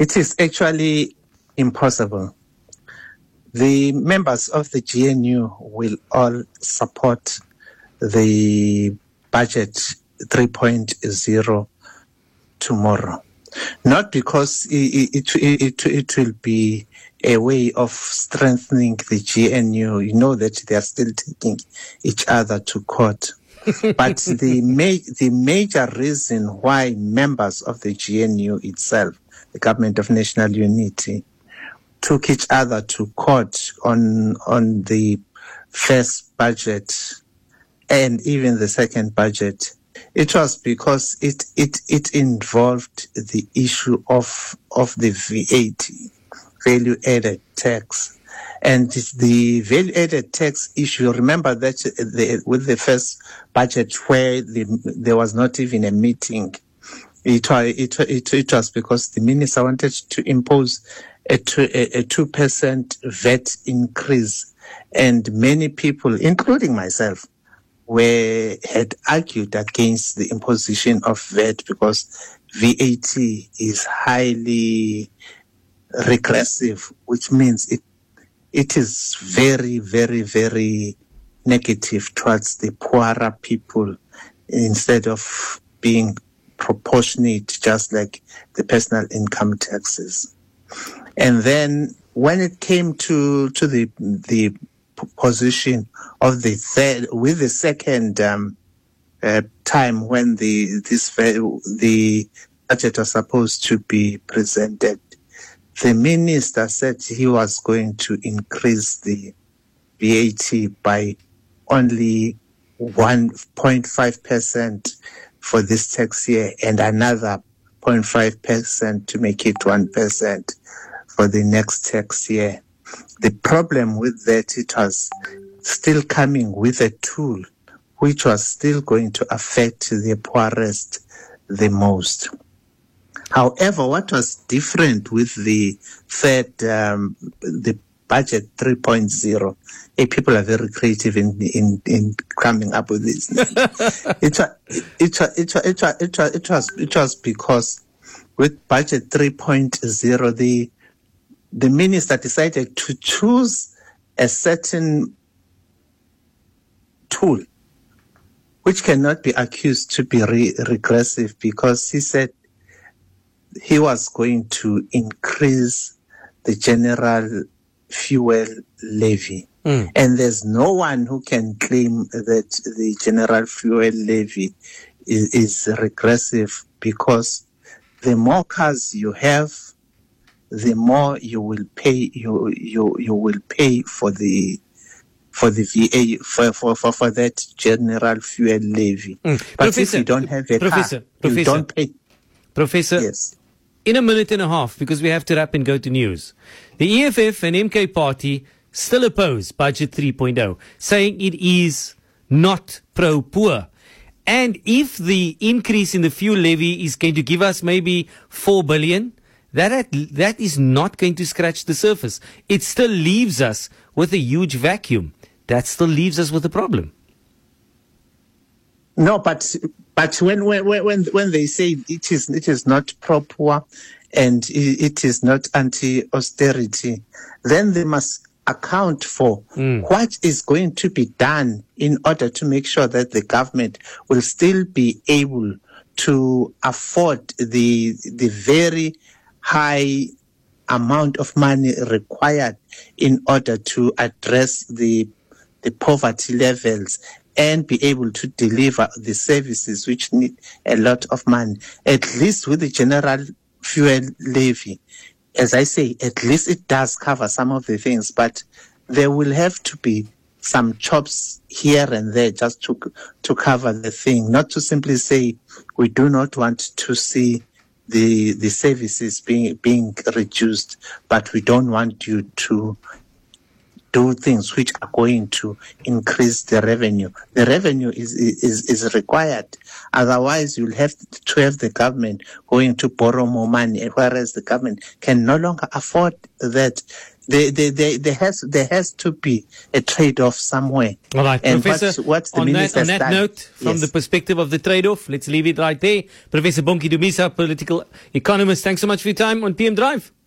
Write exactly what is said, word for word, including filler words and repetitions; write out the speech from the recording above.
It is actually impossible. The members of the G N U will all support the budget three point oh tomorrow. Not because it, it, it, it will be a way of strengthening the G N U. You know that they are still taking each other to court. But the, ma- the major reason why members of the G N U itself, the Government of National Unity, took each other to court on on the first budget and even the second budget, it was because it it it involved the issue of of the V A T, value added tax. And the value added tax issue, remember that the, with the first budget where the, there was not even a meeting, it, it, it, it was because the minister wanted to impose a two, a, a two percent V A T increase. And many people, including myself, were had argued against the imposition of V A T because V A T is highly regressive, which means it it is very, very, very negative towards the poorer people instead of being proportionate, just like the personal income taxes. And then when it came to to the the position of the third, with the second um, uh, time when the this the budget was supposed to be presented, the minister said he was going to increase the V A T by only one point five percent for this tax year and another zero point five percent to make it one percent for the next tax year. The problem with that, it was still coming with a tool which was still going to affect the poorest the most. However, what was different with the third, um, the budget three point oh, hey, people are very creative in in, in coming up with this. it, was, it, was, it, was, it, was, it, was, it, was, it was because with budget three point oh, the the minister decided to choose a certain tool which cannot be accused to be re- regressive, because he said he was going to increase the general fuel levy. Mm. And there's no one who can claim that the general fuel levy is, is regressive, because the more cars you have, the more you will pay you you you will pay for the for the V A for for for, for that general fuel levy. Mm. But Professor, if you don't have a Professor, car, Professor, you don't pay. Professor, yes. In a minute and a half, because we have to wrap and go to news, the E F F and M K Party still oppose Budget three point oh, saying it is not pro-poor. And if the increase in the fuel levy is going to give us maybe four billion, that that is not going to scratch the surface. It still leaves us with a huge vacuum. That still leaves us with a problem. No, but but when when when when they say it is it is not pro-poor and it is not anti-austerity, then they must account for mm. what is going to be done in order to make sure that the government will still be able to afford the the very high amount of money required in order to address the the poverty levels and be able to deliver the services which need a lot of money. At least with the general fuel levy, as I say, at least it does cover some of the things, but there will have to be some chops here and there just to to cover the thing, not to simply say we do not want to see the the services being being reduced, but we don't want you to do things which are going to increase the revenue. The revenue is is is required. Otherwise, you'll have to have the government going to borrow more money, whereas the government can no longer afford that. There, there, there, there has there has to be a trade-off somewhere. All right, and Professor, what's, what's the on, that, on that done? note, from yes. the perspective of the trade-off, let's leave it right there. Professor Bongi Dumisa, political economist, thanks so much for your time on P M Drive.